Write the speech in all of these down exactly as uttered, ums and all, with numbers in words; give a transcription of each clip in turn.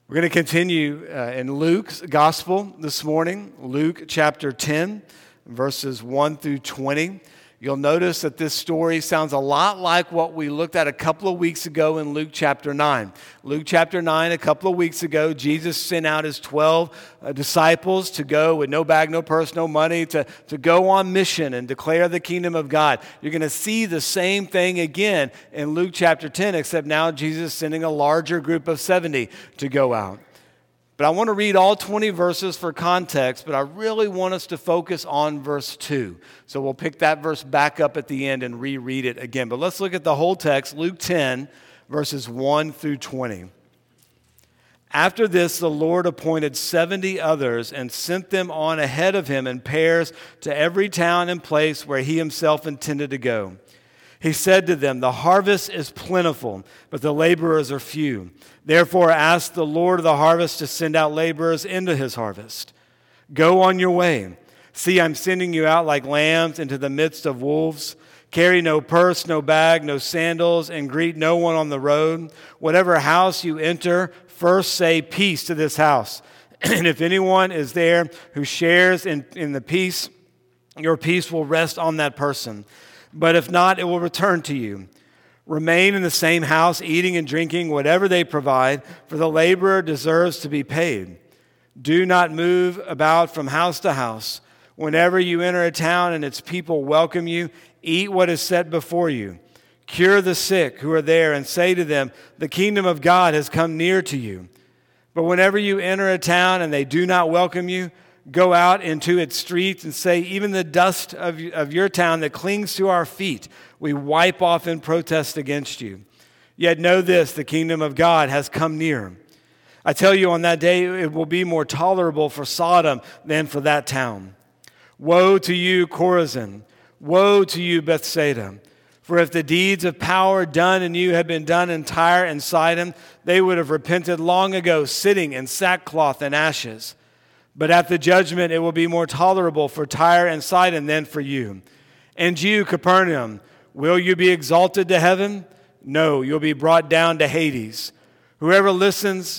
We're going to continue uh, in Luke's gospel this morning, Luke chapter ten, verses one through twenty. You'll notice that this story sounds a lot like what we looked at a couple of weeks ago in Luke chapter nine. Luke chapter nine, a couple of weeks ago, Jesus sent out his twelve uh, disciples to go with no bag, no purse, no money, to, to go on mission and declare the kingdom of God. You're going to see the same thing again in Luke chapter ten, except now Jesus is sending a larger group of seventy to go out. But I want to read all twenty verses for context, but I really want us to focus on verse two. So we'll pick that verse back up at the end and reread it again. But let's look at the whole text, Luke ten, verses one through twenty. After this, the Lord appointed seventy others and sent them on ahead of him in pairs to every town and place where he himself intended to go. He said to them, "The harvest is plentiful, but the laborers are few. Therefore ask the Lord of the harvest to send out laborers into his harvest. Go on your way. See, I'm sending you out like lambs into the midst of wolves. Carry no purse, no bag, no sandals, and greet no one on the road. Whatever house you enter, first say peace to this house. And if anyone is there who shares in, in the peace, your peace will rest on that person. But if not, it will return to you. Remain in the same house, eating and drinking whatever they provide, for the laborer deserves to be paid. Do not move about from house to house. Whenever you enter a town and its people welcome you, eat what is set before you. Cure the sick who are there and say to them, the kingdom of God has come near to you. But whenever you enter a town and they do not welcome you, go out into its streets and say, even the dust of, of your town that clings to our feet, we wipe off in protest against you. Yet know this, the kingdom of God has come near. I tell you, on that day it will be more tolerable for Sodom than for that town. Woe to you, Chorazin! Woe to you, Bethsaida! For if the deeds of power done in you had been done in Tyre and Sidon, they would have repented long ago, sitting in sackcloth and ashes. But at the judgment it will be more tolerable for Tyre and Sidon than for you. And you, Capernaum, will you be exalted to heaven? No, you'll be brought down to Hades. Whoever listens,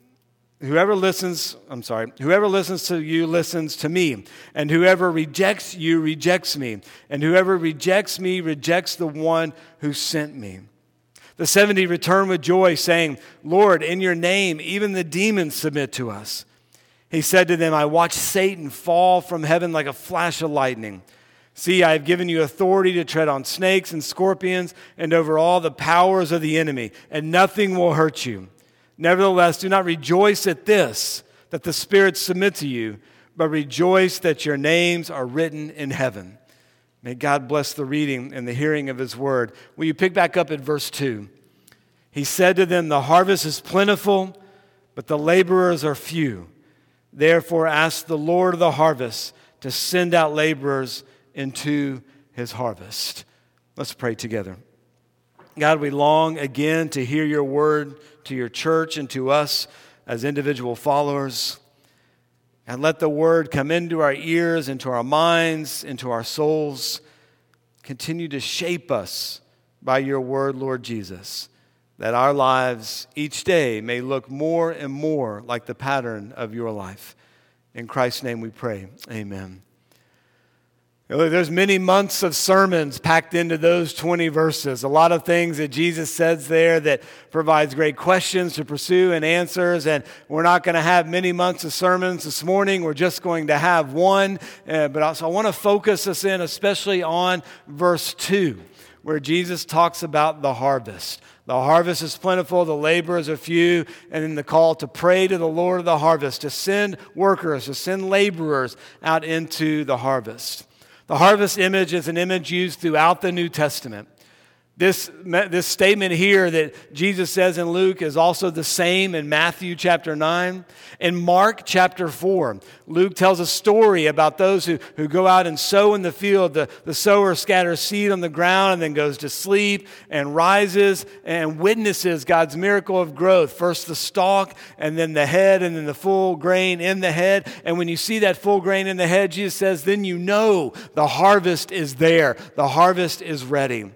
whoever listens, I'm sorry, whoever listens to you listens to me. And whoever rejects you rejects me. And whoever rejects me rejects the one who sent me. The seventy returned with joy, saying, Lord, in your name even the demons submit to us. He said to them, I watched Satan fall from heaven like a flash of lightning. See, I have given you authority to tread on snakes and scorpions and over all the powers of the enemy, and nothing will hurt you. Nevertheless, do not rejoice at this, that the spirits submit to you, but rejoice that your names are written in heaven. May God bless the reading and the hearing of his word. Will you pick back up at verse two? He said to them, the harvest is plentiful, but the laborers are few. Therefore, ask the Lord of the harvest to send out laborers into his harvest. Let's pray together. God, we long again to hear your word to your church and to us as individual followers. And let the word come into our ears, into our minds, into our souls. Continue to shape us by your word, Lord Jesus, that our lives each day may look more and more like the pattern of your life. In Christ's name we pray. Amen. There's many months of sermons packed into those twenty verses. A lot of things that Jesus says there that provides great questions to pursue and answers. And we're not going to have many months of sermons this morning. We're just going to have one. Uh, but also I want to focus us in especially on verse two, where Jesus talks about the harvest. The harvest is plentiful, the laborers are few, and then the call to pray to the Lord of the harvest, to send workers, to send laborers out into the harvest. The harvest image is an image used throughout the New Testament. This, this statement here that Jesus says in Luke is also the same in Matthew chapter nine. In Mark chapter four, Luke tells a story about those who, who go out and sow in the field. The, the sower scatters seed on the ground and then goes to sleep and rises and witnesses God's miracle of growth. First the stalk and then the head and then the full grain in the head. And when you see that full grain in the head, Jesus says, then you know the harvest is there. The harvest is ready.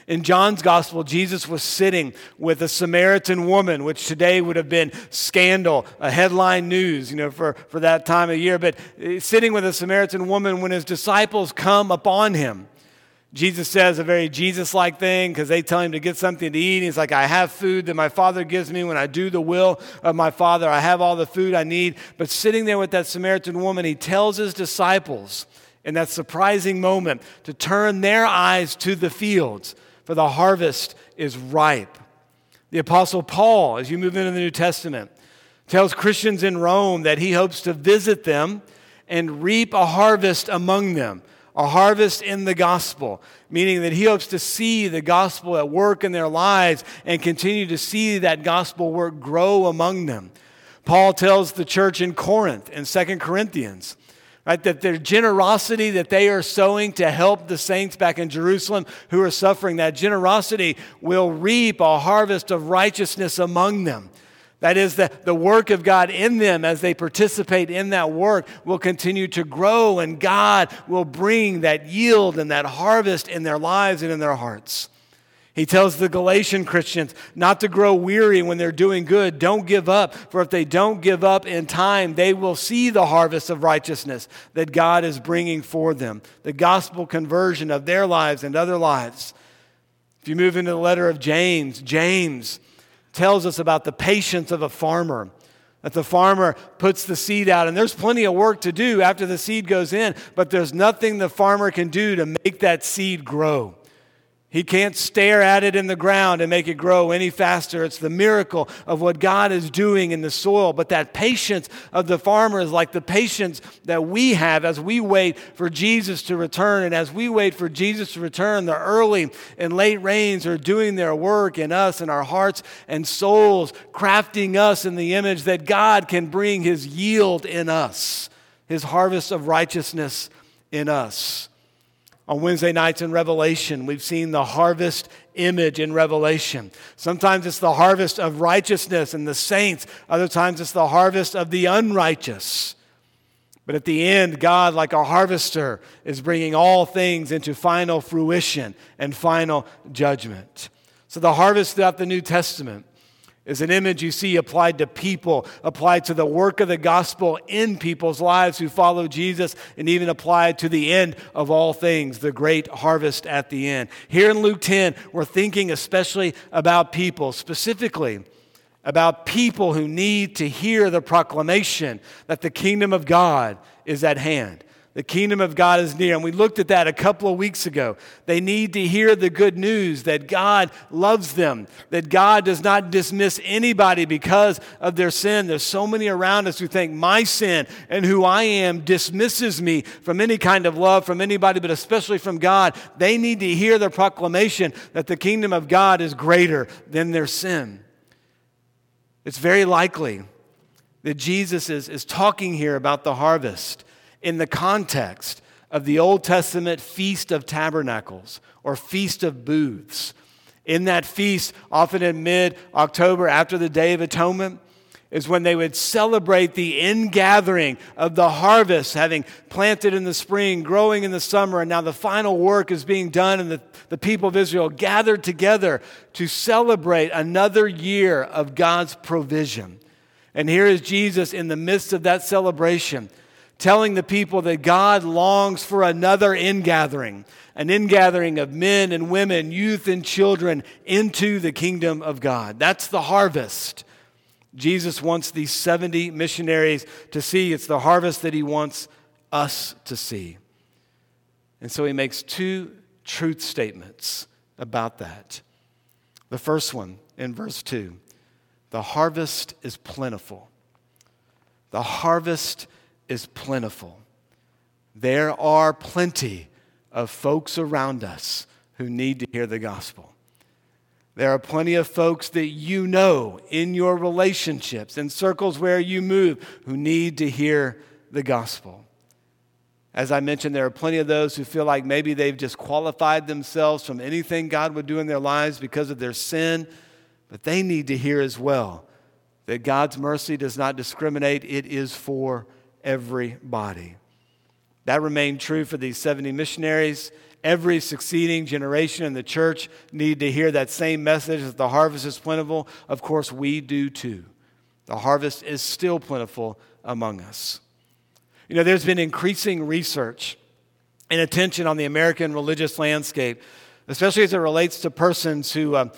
In John's gospel, Jesus was sitting with a Samaritan woman, which today would have been scandal, a headline news, you know, for, for that time of year. But sitting with a Samaritan woman when his disciples come upon him. Jesus says a very Jesus-like thing because they tell him to get something to eat. He's like, I have food that my Father gives me when I do the will of my Father. I have all the food I need. But sitting there with that Samaritan woman, he tells his disciples in that surprising moment to turn their eyes to the fields, for the harvest is ripe. The Apostle Paul, as you move into the New Testament, tells Christians in Rome that he hopes to visit them and reap a harvest among them, a harvest in the gospel, meaning that he hopes to see the gospel at work in their lives and continue to see that gospel work grow among them. Paul tells the church in Corinth in Second Corinthians, right, that their generosity that they are sowing to help the saints back in Jerusalem who are suffering, that generosity will reap a harvest of righteousness among them. That is, the, the work of God in them as they participate in that work will continue to grow, and God will bring that yield and that harvest in their lives and in their hearts. He tells the Galatian Christians not to grow weary when they're doing good. Don't give up, for if they don't give up in time, they will see the harvest of righteousness that God is bringing for them, the gospel conversion of their lives and other lives. If you move into the letter of James, James tells us about the patience of a farmer, that the farmer puts the seed out, and there's plenty of work to do after the seed goes in, but there's nothing the farmer can do to make that seed grow. He can't stare at it in the ground and make it grow any faster. It's the miracle of what God is doing in the soil. But that patience of the farmer is like the patience that we have as we wait for Jesus to return. And as we wait for Jesus to return, the early and late rains are doing their work in us, in our hearts and souls, crafting us in the image that God can bring his yield in us, his harvest of righteousness in us. On Wednesday nights in Revelation, we've seen the harvest image in Revelation. Sometimes it's the harvest of righteousness and the saints. Other times it's the harvest of the unrighteous. But at the end, God, like a harvester, is bringing all things into final fruition and final judgment. So the harvest throughout the New Testament is an image you see applied to people, applied to the work of the gospel in people's lives who follow Jesus, and even applied to the end of all things, the great harvest at the end. Here in Luke ten, we're thinking especially about people, specifically about people who need to hear the proclamation that the kingdom of God is at hand. The kingdom of God is near. And we looked at that a couple of weeks ago. They need to hear the good news that God loves them, that God does not dismiss anybody because of their sin. There's so many around us who think my sin and who I am dismisses me from any kind of love from anybody, but especially from God. They need to hear the proclamation that the kingdom of God is greater than their sin. It's very likely that Jesus is, is talking here about the harvest in the context of the Old Testament Feast of Tabernacles or Feast of Booths. In that feast, often in mid-October after the Day of Atonement, is when they would celebrate the ingathering of the harvest, having planted in the spring, growing in the summer, and now the final work is being done, and the, the people of Israel gathered together to celebrate another year of God's provision. And here is Jesus in the midst of that celebration, telling the people that God longs for another ingathering, an ingathering of men and women, youth and children into the kingdom of God. That's the harvest Jesus wants these seventy missionaries to see. It's the harvest that he wants us to see. And so he makes two truth statements about that. The first one in verse two, the harvest is plentiful. The harvest is plentiful. There are plenty of folks around us who need to hear the gospel. There are plenty of folks that you know in your relationships, in circles where you move, who need to hear the gospel. As I mentioned, there are plenty of those who feel like maybe they've disqualified themselves from anything God would do in their lives because of their sin, but they need to hear as well that God's mercy does not discriminate. It is for everybody. That remained true for these seventy missionaries, every succeeding generation in the church need to hear that same message that the harvest is plentiful. Of course, we do too. The harvest is still plentiful among us. You know, there's been increasing research and attention on the American religious landscape, especially as it relates to persons who uh,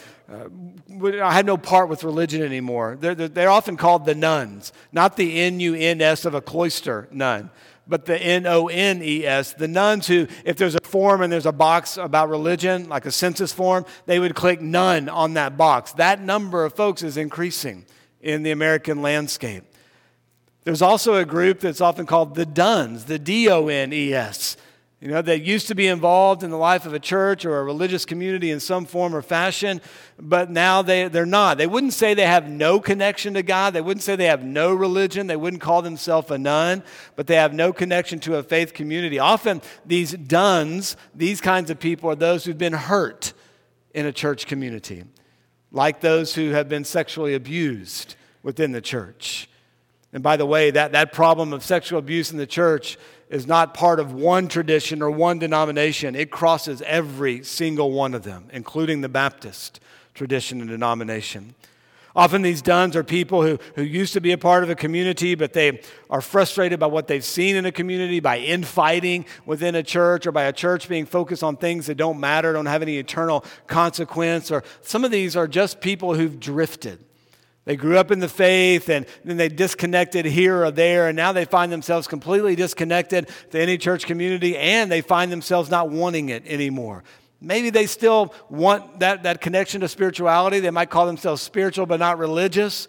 uh, had no part with religion anymore. They're, they're, they're often called the nuns, not the N U N S of a cloister nun, but the N O N E S, the nuns who, if there's a form and there's a box about religion, like a census form, they would click none on that box. That number of folks is increasing in the American landscape. There's also a group that's often called the Dones, the D O N E S. You know, that used to be involved in the life of a church or a religious community in some form or fashion, but now they, they're not. They wouldn't say they have no connection to God. They wouldn't say they have no religion. They wouldn't call themselves a nun, but they have no connection to a faith community. Often these Dones, these kinds of people are those who've been hurt in a church community, like those who have been sexually abused within the church. And by the way, that, that problem of sexual abuse in the church is not part of one tradition or one denomination. It crosses every single one of them, including the Baptist tradition and denomination. Often these Dones are people who, who used to be a part of a community, but they are frustrated by what they've seen in a community, by infighting within a church, or by a church being focused on things that don't matter, don't have any eternal consequence. Or some of these are just people who've drifted. They grew up in the faith, and then they disconnected here or there, and now they find themselves completely disconnected to any church community, and they find themselves not wanting it anymore. Maybe they still want that, that connection to spirituality. They might call themselves spiritual but not religious,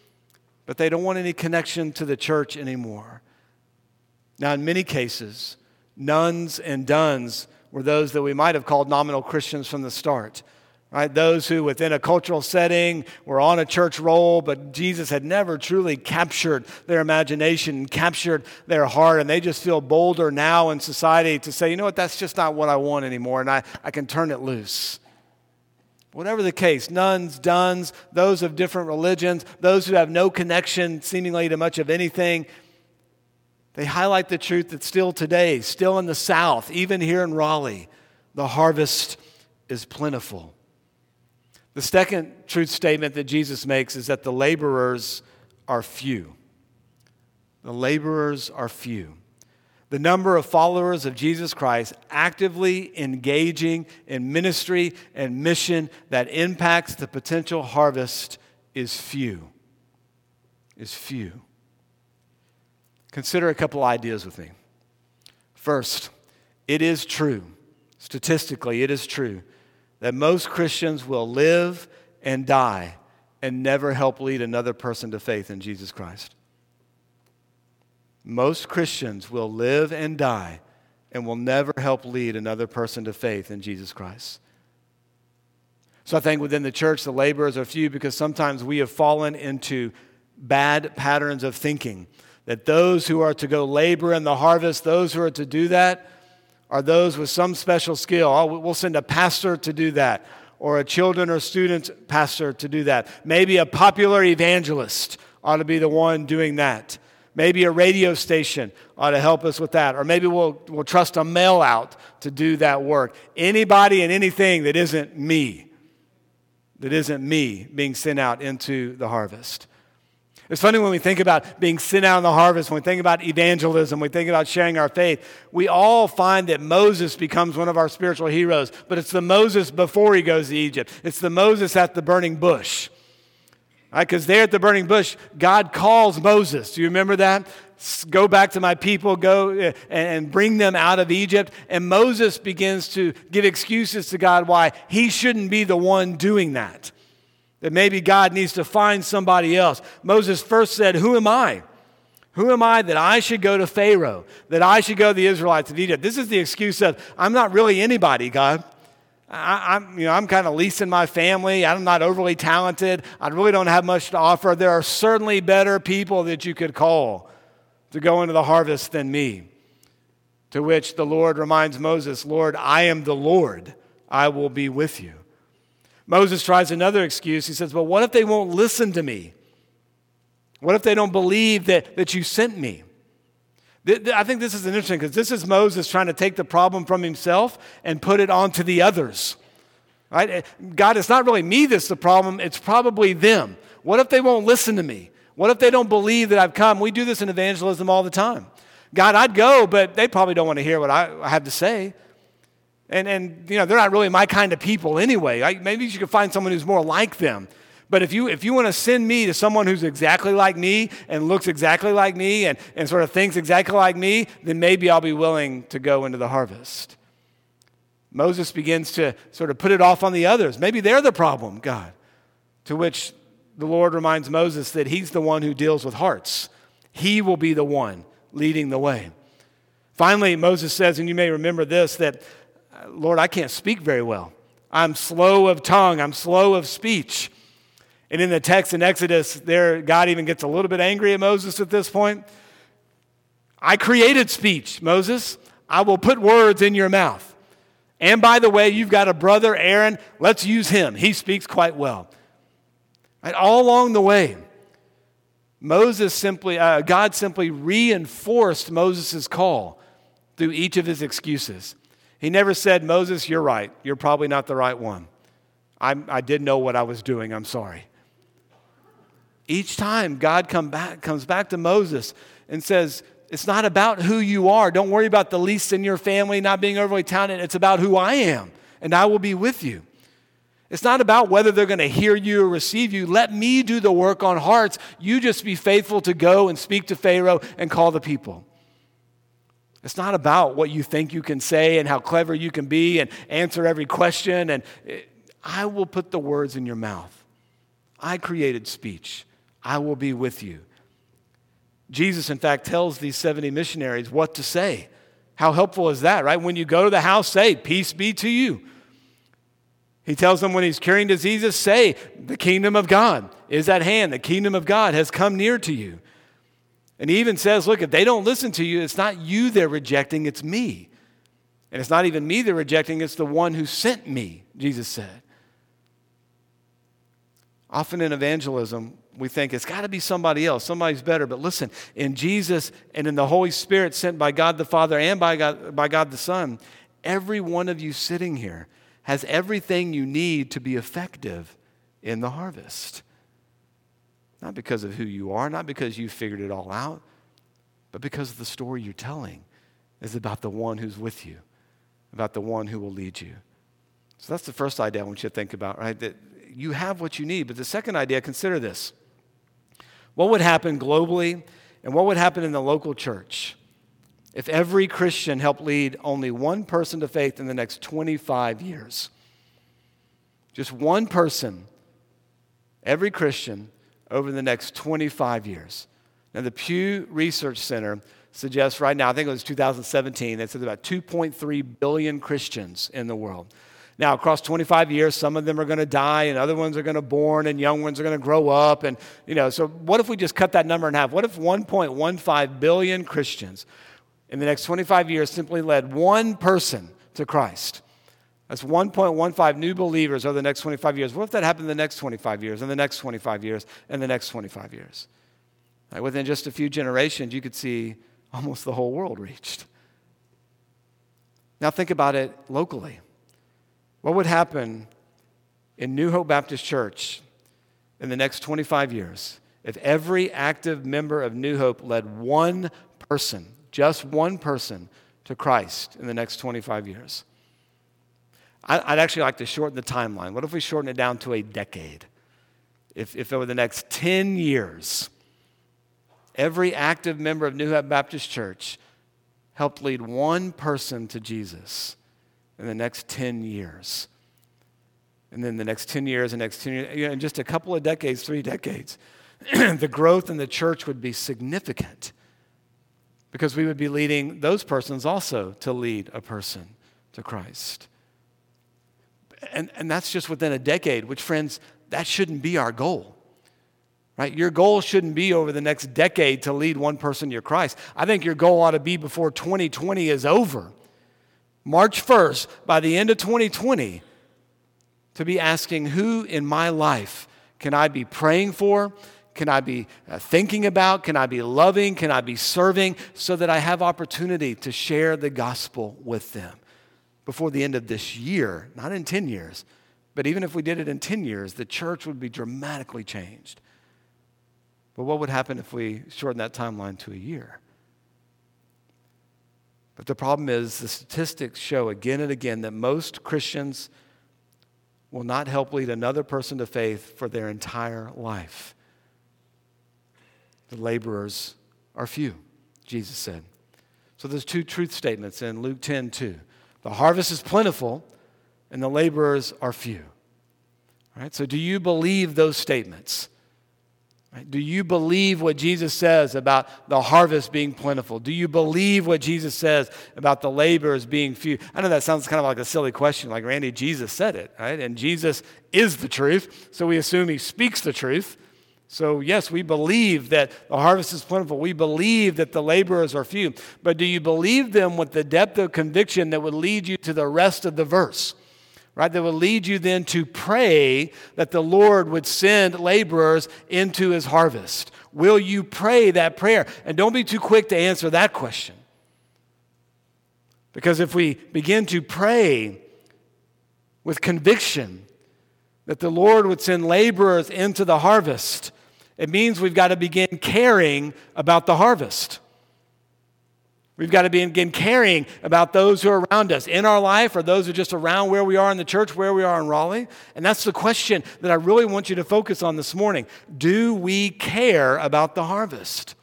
but they don't want any connection to the church anymore. Now, in many cases, nuns and Dones were those that we might have called nominal Christians from the start. Right? Those who within a cultural setting were on a church roll, but Jesus had never truly captured their imagination, captured their heart, and they just feel bolder now in society to say, you know what, that's just not what I want anymore, and I, I can turn it loose. Whatever the case, nuns, Dones, those of different religions, those who have no connection seemingly to much of anything, they highlight the truth that still today, still in the South, even here in Raleigh, the harvest is plentiful. The second truth statement that Jesus makes is that the laborers are few. The laborers are few. The number of followers of Jesus Christ actively engaging in ministry and mission that impacts the potential harvest is few. Is few. Consider a couple ideas with me. First, it is true, statistically it is true, that most Christians will live and die and never help lead another person to faith in Jesus Christ. Most Christians will live and die and will never help lead another person to faith in Jesus Christ. So I think within the church, the laborers are few because sometimes we have fallen into bad patterns of thinking that those who are to go labor in the harvest, those who are to do that, are those with some special skill. Oh, we'll send a pastor to do that, or a children or student pastor to do that. Maybe a popular evangelist ought to be the one doing that. Maybe a radio station ought to help us with that. Or maybe we'll, we'll trust a mail out to do that work. Anybody and anything that isn't me, that isn't me being sent out into the harvest. It's funny when we think about being sent out in the harvest, when we think about evangelism, we think about sharing our faith, we all find that Moses becomes one of our spiritual heroes, but it's the Moses before he goes to Egypt. It's the Moses at the burning bush. Because right? There at the burning bush, God calls Moses. Do you remember that? Go back to my people, go and bring them out of Egypt. And Moses begins to give excuses to God why he shouldn't be the one doing that. That maybe God needs to find somebody else. Moses first said, who am I? Who am I that I should go to Pharaoh? That I should go to the Israelites of Egypt? This is the excuse of, I'm not really anybody, God. I, I'm, you know, I'm kind of leasing my family. I'm not overly talented. I really don't have much to offer. There are certainly better people that you could call to go into the harvest than me. To which the Lord reminds Moses, Lord, I am the Lord. I will be with you. Moses tries another excuse. He says, well, what if they won't listen to me? What if they don't believe that, that you sent me? I think this is interesting because this is Moses trying to take the problem from himself and put it onto the others. Right? God, it's not really me that's the problem. It's probably them. What if they won't listen to me? What if they don't believe that I've come? We do this in evangelism all the time. God, I'd go, but they probably don't want to hear what I have to say. And, and you know, they're not really my kind of people anyway. I, maybe you could find someone who's more like them. But if you if you want to send me to someone who's exactly like me and looks exactly like me and, and sort of thinks exactly like me, then maybe I'll be willing to go into the harvest. Moses begins to sort of put it off on the others. Maybe they're the problem, God. To which the Lord reminds Moses that he's the one who deals with hearts. He will be the one leading the way. Finally, Moses says, and you may remember this, that, Lord, I can't speak very well. I'm slow of tongue. I'm slow of speech. And in the text in Exodus, there, God even gets a little bit angry at Moses at this point. I created speech, Moses. I will put words in your mouth. And by the way, you've got a brother, Aaron. Let's use him. He speaks quite well. And all along the way, Moses simply, uh, God simply reinforced Moses' call through each of his excuses. He never said, Moses, you're right. You're probably not the right one. I, I didn't know what I was doing. I'm sorry. Each time God come back, comes back to Moses and says, it's not about who you are. Don't worry about the least in your family not being overly talented. It's about who I am, and I will be with you. It's not about whether they're going to hear you or receive you. Let me do the work on hearts. You just be faithful to go and speak to Pharaoh and call the people. It's not about what you think you can say and how clever you can be and answer every question. And I will put the words in your mouth. I created speech. I will be with you. Jesus, in fact, tells these seventy missionaries what to say. How helpful is that, right? When you go to the house, say, peace be to you. He tells them when he's curing diseases, say, the kingdom of God is at hand. The kingdom of God has come near to you. And he even says, look, if they don't listen to you, it's not you they're rejecting, it's me. And it's not even me they're rejecting, it's the one who sent me, Jesus said. Often in evangelism, we think it's got to be somebody else. Somebody's better. But listen, in Jesus and in the Holy Spirit sent by God the Father and by God, by God the Son, every one of you sitting here has everything you need to be effective in the harvest. Not because of who you are, not because you figured it all out, but because the story you're telling is about the one who's with you, about the one who will lead you. So that's the first idea I want you to think about, right? That you have what you need. But the second idea, consider this. What would happen globally and what would happen in the local church if every Christian helped lead only one person to faith in the next twenty-five years? Just one person, every Christian, over the next twenty-five years. Now, the Pew Research Center suggests right now, I think it was two thousand seventeen, that says about two point three billion Christians in the world. Now, across twenty-five years, some of them are going to die, and other ones are going to born, and young ones are going to grow up. And, you know, so what if we just cut that number in half? What if one point one five billion Christians in the next twenty-five years simply led one person to Christ? That's one point one five new believers over the next twenty-five years. What if that happened in the next twenty-five years, and the next twenty-five years, and the next twenty-five years? Like within just a few generations, you could see almost the whole world reached. Now think about it locally. What would happen in New Hope Baptist Church in the next twenty-five years if every active member of New Hope led one person, just one person, to Christ in the next twenty-five years? I'd actually like to shorten the timeline. What if we shorten it down to a decade? If, if over the next ten years, every active member of New Hope Baptist Church helped lead one person to Jesus in the next ten years. And then the next ten years, the next ten years, you know, in just a couple of decades, three decades, the growth in the church would be significant because we would be leading those persons also to lead a person to Christ. And, and that's just within a decade, which, friends, that shouldn't be our goal, right? Your goal shouldn't be over the next decade to lead one person to Christ. I think your goal ought to be before twenty twenty is over. March first, by the end of twenty twenty, to be asking, who in my life can I be praying for? Can I be uh, thinking about? Can I be loving? Can I be serving so that I have opportunity to share the gospel with them before the end of this year, not in ten years, but even if we did it in ten years, the church would be dramatically changed. But what would happen if we shorten that timeline to a year? But the problem is the statistics show again and again that most Christians will not help lead another person to faith for their entire life. The laborers are few, Jesus said. So there's two truth statements in Luke ten two. The harvest is plentiful and the laborers are few. All right, so do you believe those statements? Right? Do you believe what Jesus says about the harvest being plentiful? Do you believe what Jesus says about the laborers being few? I know that sounds kind of like a silly question, like Randy, Jesus said it, right? And Jesus is the truth, so we assume he speaks the truth. So yes, we believe that the harvest is plentiful. We believe that the laborers are few. But do you believe them with the depth of conviction that would lead you to the rest of the verse? Right, that will lead you then to pray that the Lord would send laborers into his harvest. Will you pray that prayer? And don't be too quick to answer that question. Because if we begin to pray with conviction that the Lord would send laborers into the harvest, it means we've got to begin caring about the harvest. We've got to begin caring about those who are around us in our life or those who are just around where we are in the church, where we are in Raleigh. And that's the question that I really want you to focus on this morning. Do we care about the harvest?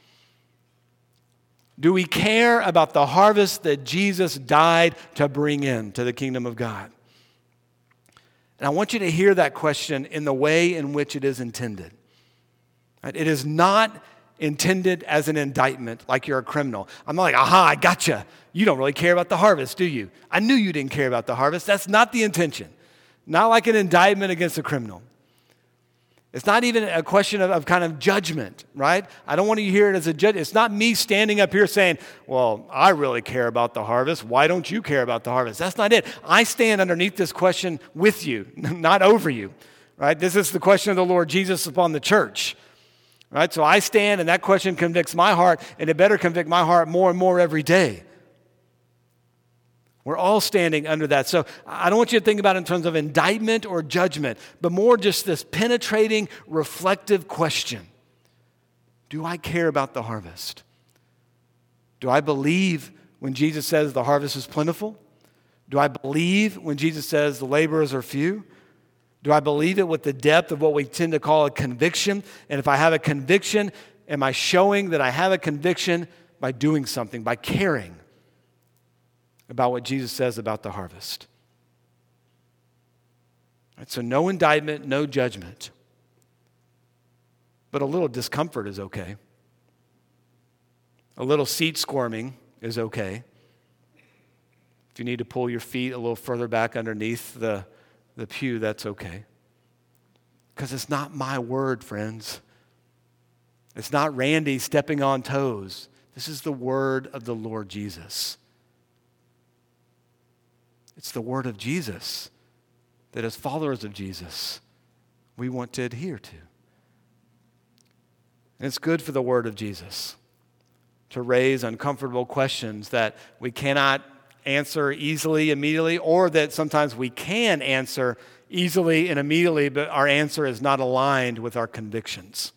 Do we care about the harvest that Jesus died to bring in to the kingdom of God? And I want you to hear that question in the way in which it is intended. It is not intended as an indictment, like you're a criminal. I'm not like, aha, I gotcha. You don't really care about the harvest, do you? I knew you didn't care about the harvest. That's not the intention. Not like an indictment against a criminal. It's not even a question of, of kind of judgment, right? I don't want you to hear it as a judge. It's not me standing up here saying, well, I really care about the harvest. Why don't you care about the harvest? That's not it. I stand underneath this question with you, not over you, right? This is the question of the Lord Jesus upon the church. Right? So I stand and that question convicts my heart, and it better convict my heart more and more every day. We're all standing under that. So I don't want you to think about it in terms of indictment or judgment, but more just this penetrating, reflective question. Do I care about the harvest? Do I believe when Jesus says the harvest is plentiful? Do I believe when Jesus says the laborers are few? Do I believe it with the depth of what we tend to call a conviction? And if I have a conviction, am I showing that I have a conviction by doing something, by caring about what Jesus says about the harvest? Right, so no indictment, no judgment. But a little discomfort is okay. A little seat squirming is okay. If you need to pull your feet a little further back underneath the the pew, that's okay. Because it's not my word, friends. It's not Randy stepping on toes. This is the word of the Lord Jesus. It's the word of Jesus that as followers of Jesus, we want to adhere to. And it's good for the word of Jesus to raise uncomfortable questions that we cannot answer easily, immediately, or that sometimes we can answer easily and immediately, but our answer is not aligned with our convictions.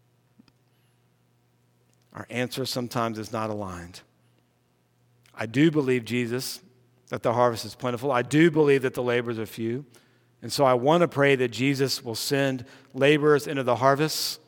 Our answer sometimes is not aligned. I do believe, Jesus, that the harvest is plentiful. I do believe that the laborers are few. And so I want to pray that Jesus will send laborers into the harvest.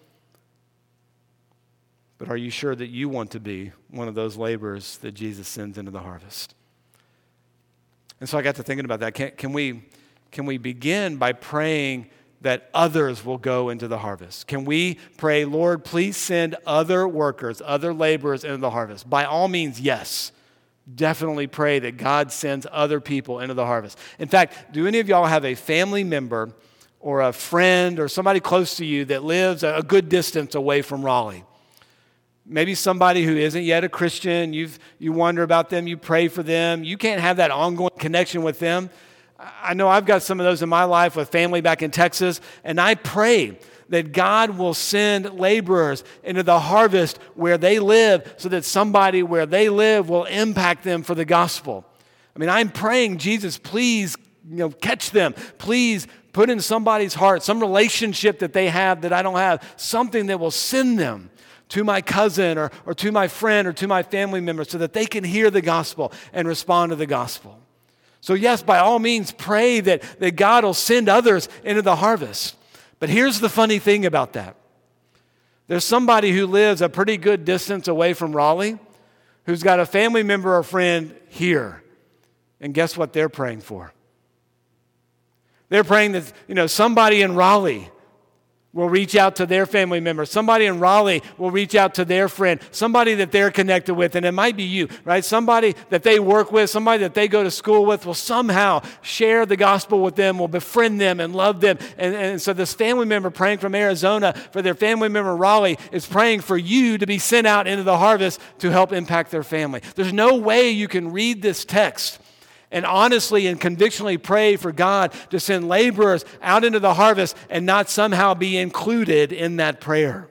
But are you sure that you want to be one of those laborers that Jesus sends into the harvest? And so I got to thinking about that. Can, can we, can we begin by praying that others will go into the harvest? Can we pray, Lord, please send other workers, other laborers into the harvest? By all means, yes. Definitely pray that God sends other people into the harvest. In fact, do any of y'all have a family member or a friend or somebody close to you that lives a good distance away from Raleigh? Maybe somebody who isn't yet a Christian, you've, you wonder about them, you pray for them. You can't have that ongoing connection with them. I know I've got some of those in my life with family back in Texas, and I pray that God will send laborers into the harvest where they live so that somebody where they live will impact them for the gospel. I mean, I'm praying, Jesus, please, you know, catch them. Please put in somebody's heart some relationship that they have that I don't have, something that will send them to my cousin or, or to my friend or to my family member so that they can hear the gospel and respond to the gospel. So yes, by all means, pray that, that God will send others into the harvest. But here's the funny thing about that. There's somebody who lives a pretty good distance away from Raleigh who's got a family member or friend here. And guess what they're praying for? They're praying that, you know, somebody in Raleigh will reach out to their family member. Somebody in Raleigh will reach out to their friend. Somebody that they're connected with, and it might be you, right? Somebody that they work with, somebody that they go to school with will somehow share the gospel with them, will befriend them and love them. And, and so this family member praying from Arizona for their family member Raleigh is praying for you to be sent out into the harvest to help impact their family. There's no way you can read this text and honestly and convictionally pray for God to send laborers out into the harvest and not somehow be included in that prayer.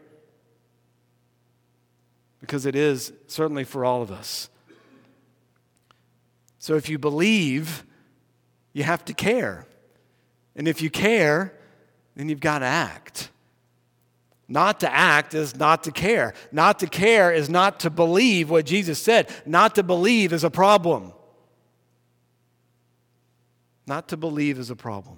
Because it is certainly for all of us. So if you believe, you have to care. And if you care, then you've got to act. Not to act is not to care. Not to care is not to believe what Jesus said. Not to believe is a problem. Not to believe is a problem.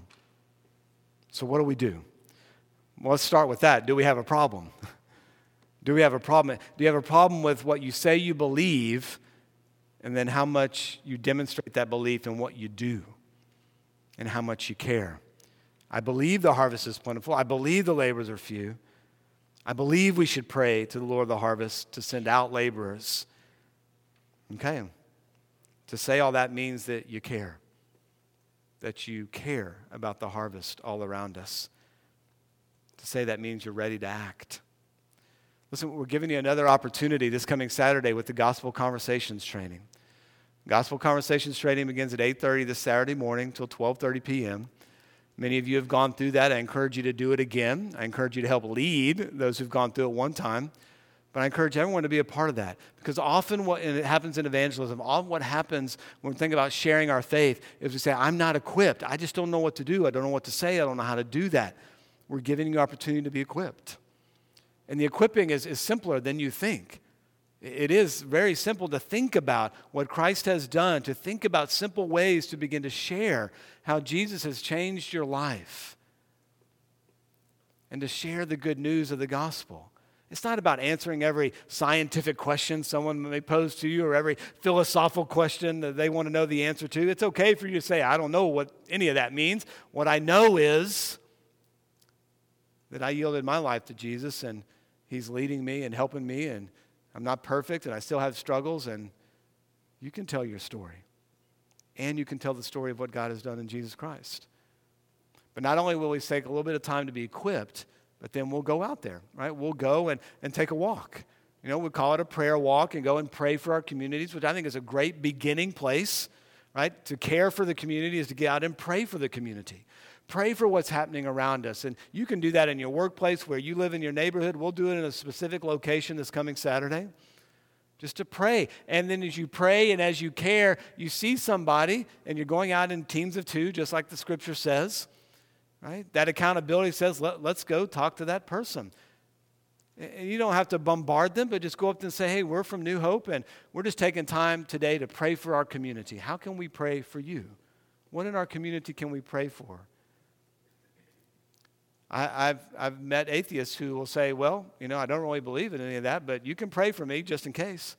So what do we do? Well, let's start with that. Do we have a problem? Do we have a problem? Do you have a problem with what you say you believe and then how much you demonstrate that belief in what you do and how much you care? I believe the harvest is plentiful. I believe the laborers are few. I believe we should pray to the Lord of the harvest to send out laborers. Okay. To say all that means that you care. That you care about the harvest all around us. To say that means you're ready to act. Listen, we're giving you another opportunity this coming Saturday with the Gospel Conversations training. Gospel Conversations training begins at eight thirty this Saturday morning till twelve thirty p.m. Many of you have gone through that. I encourage you to do it again. I encourage you to help lead those who've gone through it one time. But I encourage everyone to be a part of that. Because often what and it happens in evangelism, often what happens when we think about sharing our faith is we say, I'm not equipped. I just don't know what to do. I don't know what to say. I don't know how to do that. We're giving you opportunity to be equipped. And the equipping is, is simpler than you think. It is very simple to think about what Christ has done, to think about simple ways to begin to share how Jesus has changed your life, and to share the good news of the gospel. It's not about answering every scientific question someone may pose to you or every philosophical question that they want to know the answer to. It's okay for you to say, I don't know what any of that means. What I know is that I yielded my life to Jesus and He's leading me and helping me, and I'm not perfect and I still have struggles, and you can tell your story. And you can tell the story of what God has done in Jesus Christ. But not only will we take a little bit of time to be equipped, but then we'll go out there, right? We'll go and, and take a walk. You know, we call it a prayer walk and go and pray for our communities, which I think is a great beginning place, right? To care for the community is to get out and pray for the community. Pray for what's happening around us. And you can do that in your workplace, where you live in your neighborhood. We'll do it in a specific location this coming Saturday. Just to pray. And then as you pray and as you care, you see somebody and you're going out in teams of two, just like the scripture says. Right? That accountability says, Let, let's go talk to that person. And you don't have to bombard them, but just go up and say, hey, we're from New Hope, and we're just taking time today to pray for our community. How can we pray for you? What in our community can we pray for? I, I've, I've met atheists who will say, well, you know, I don't really believe in any of that, but you can pray for me just in case.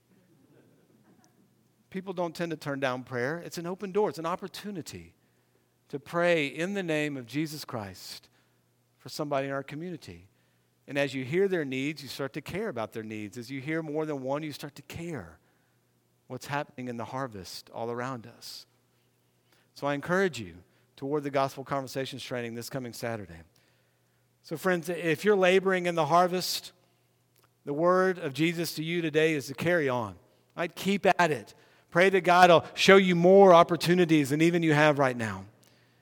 People don't tend to turn down prayer. It's an open door. It's an opportunity to pray in the name of Jesus Christ for somebody in our community. And as you hear their needs, you start to care about their needs. As you hear more than one, you start to care what's happening in the harvest all around us. So I encourage you toward the Gospel Conversations training this coming Saturday. So friends, if you're laboring in the harvest, the word of Jesus to you today is to carry on. Right? Keep at it. Pray that God will show you more opportunities than even you have right now.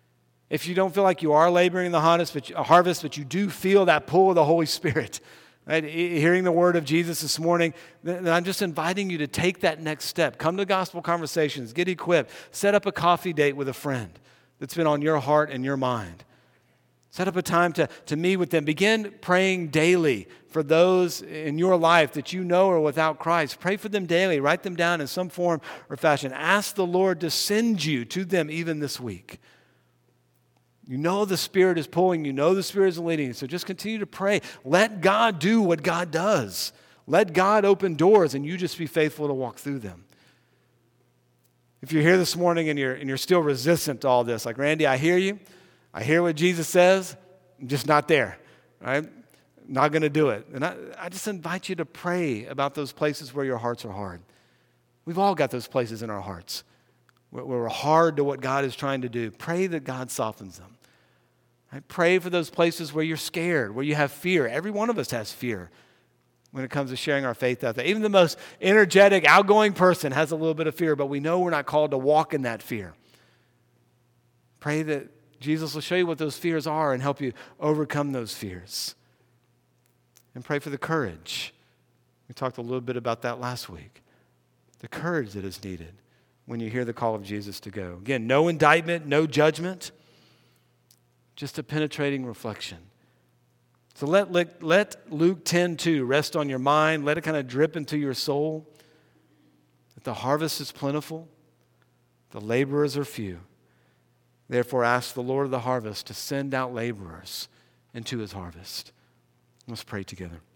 If you don't feel like you are laboring in the harvest, but you, harvest, but you do feel that pull of the Holy Spirit, right? Hearing the word of Jesus this morning, then I'm just inviting you to take that next step. Come to Gospel Conversations, get equipped, set up a coffee date with a friend that's been on your heart and your mind. Set up a time to, to meet with them. Begin praying daily for those in your life that you know are without Christ. Pray for them daily. Write them down in some form or fashion. Ask the Lord to send you to them even this week. You know the Spirit is pulling. You know the Spirit is leading. So just continue to pray. Let God do what God does. Let God open doors and you just be faithful to walk through them. If you're here this morning and you're, and you're still resistant to all this, like, Randy, I hear you. I hear what Jesus says. I'm just not there, right? Not going to do it. And I, I just invite you to pray about those places where your hearts are hard. We've all got those places in our hearts where we're hard to what God is trying to do. Pray that God softens them. Right? Pray for those places where you're scared, where you have fear. Every one of us has fear when it comes to sharing our faith out there. Even the most energetic, outgoing person has a little bit of fear, but we know we're not called to walk in that fear. Pray that Jesus will show you what those fears are and help you overcome those fears. And pray for the courage. We talked a little bit about that last week. The courage that is needed when you hear the call of Jesus to go. Again, no indictment, no judgment, just a penetrating reflection. So let, let, let Luke ten two rest on your mind. Let it kind of drip into your soul. That the harvest is plentiful, the laborers are few. Therefore, ask the Lord of the harvest to send out laborers into his harvest. Let's pray together.